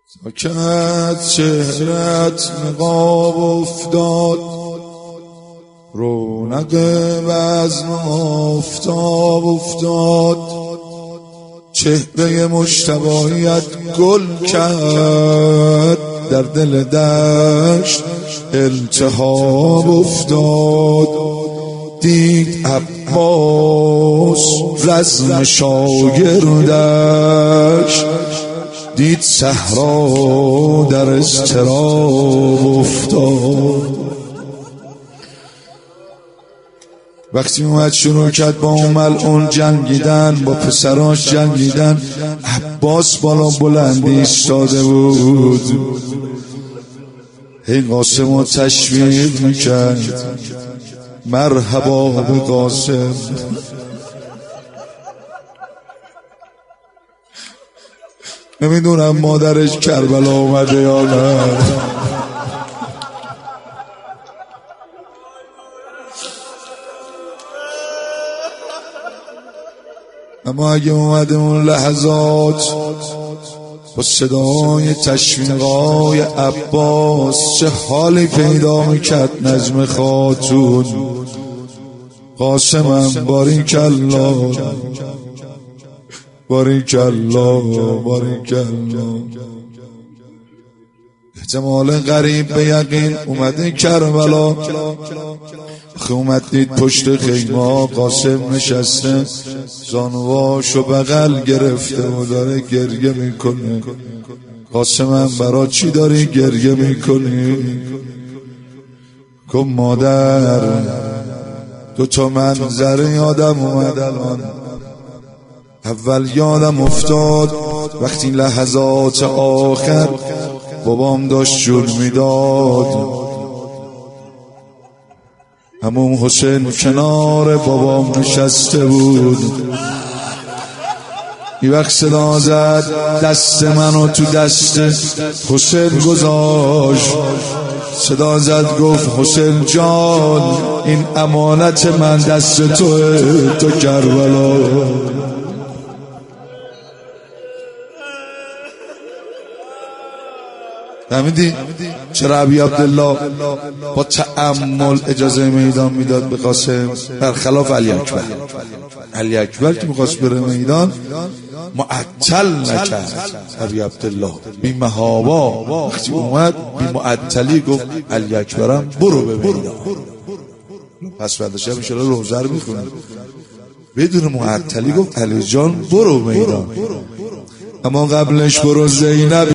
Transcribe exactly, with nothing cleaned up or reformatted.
ساکت چهرت نقاب افتاد، رونق بزم آفتاب افتاد، چهره مجتبیت گل کرد، در دل دشت التهاب افتاد. دید عباس رزم شاگردش، دید صحرا در اضطراب افتاد. وقتی اومد شروع کرد با اون ملعون جنگیدن، با پسراش جنگیدن، عباس بالا بلندی ایستاده بود، هی قاسم رو تشویق میکرد، مرحبا به قاسم. نمیدونم مادرش کربلا اومده یا نه، اما اگه اومده اون لحظات با صدای تشویقای عباس، چه حالی پیدا میکرد نجم خاتون. قاسمم باریکالله باریکالله باریکالله. احتمال قریب به یقین اومده کربلا، آخه اومد دید پشت خیمه قاسم نشسته، زانواشو بغل گرفته و داره گریه میکنه. قاسمم برا چی داری گریه میکنی؟ کن مادر دو تا منظر یادم اومد الان. اول یادم افتاد وقتی لحظات آخر بابام داشت جون میداد، همون حسین کنار بابام نشسته بود. یه وقت صدا زد، دست منو تو دست حسین گذاشت، صدا زد گفت حسین جان این امانت من دست توه، تو کربلا. فهمیدی چرا ابی عبدالله با تأمل اجازه میدان میداد به قاسم، برخلاف علی اکبر؟ علی اکبر که میخواست بره میدان معطل نکرد. ابی عبدالله بی محابا وقتی اومد بی معطلی گفت علی اکبرم برو به میدان. پس بعدش هم انشاءالله روزه رو میخونن، بدون معطلی گفت علی جان برو میدان. اما قبلش برو زینب